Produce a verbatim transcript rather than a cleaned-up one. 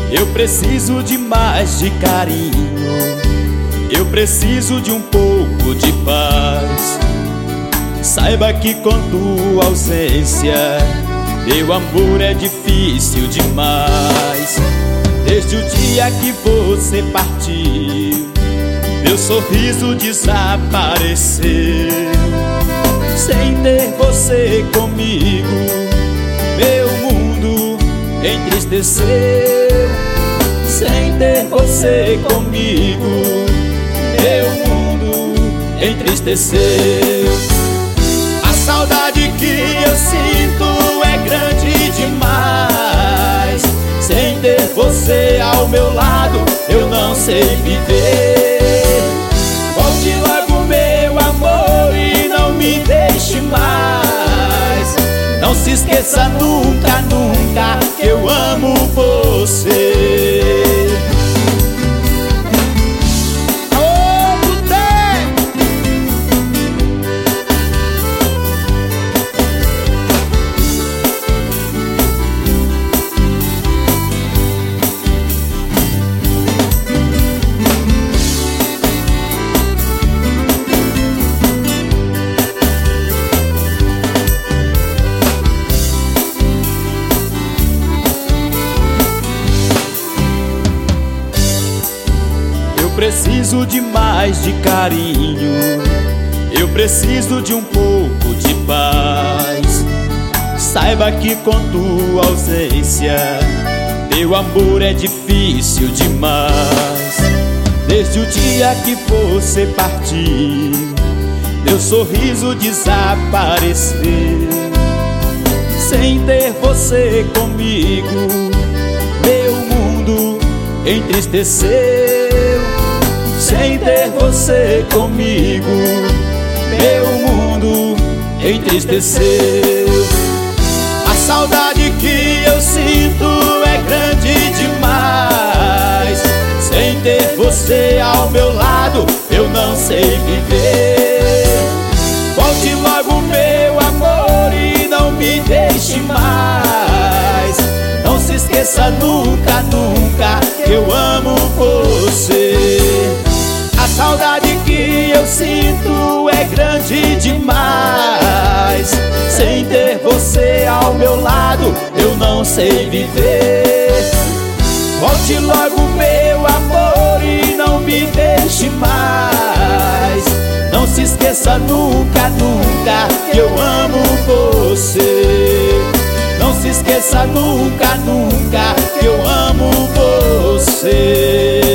Eu preciso de mais de carinho, eu preciso de um pouco de paz. Saiba que com tua ausência meu amor é difícil demais. Desde o dia que você partiu, meu sorriso desapareceu. Sem ter você comigo, meu mundo entristeceu. Sem ter você comigo, meu mundo entristeceu. A saudade que eu sinto é grande demais. Sem ter você ao meu lado, eu não sei viver. Volte logo, meu amor, e não me deixe mais. Não se esqueça nunca, nunca que eu amo você. Eu preciso de mais de carinho, eu preciso de um pouco de paz. Saiba que com tua ausência meu amor é difícil demais. Desde o dia que você partiu, meu sorriso desapareceu. Sem ter você comigo, meu mundo entristeceu. Sem ter você comigo, meu mundo entristeceu. A saudade que eu sinto é grande demais. Sem ter você ao meu lado, eu não sei viver. Volte logo, meu amor, e não me deixe mais. Não se esqueça nunca, nunca que eu amo você. A saudade que eu sinto é grande demais. Sem ter você ao meu lado, eu não sei viver. Volte logo, meu amor, e não me deixe mais. Não se esqueça nunca, nunca que eu amo você. Não se esqueça nunca, nunca que eu amo você.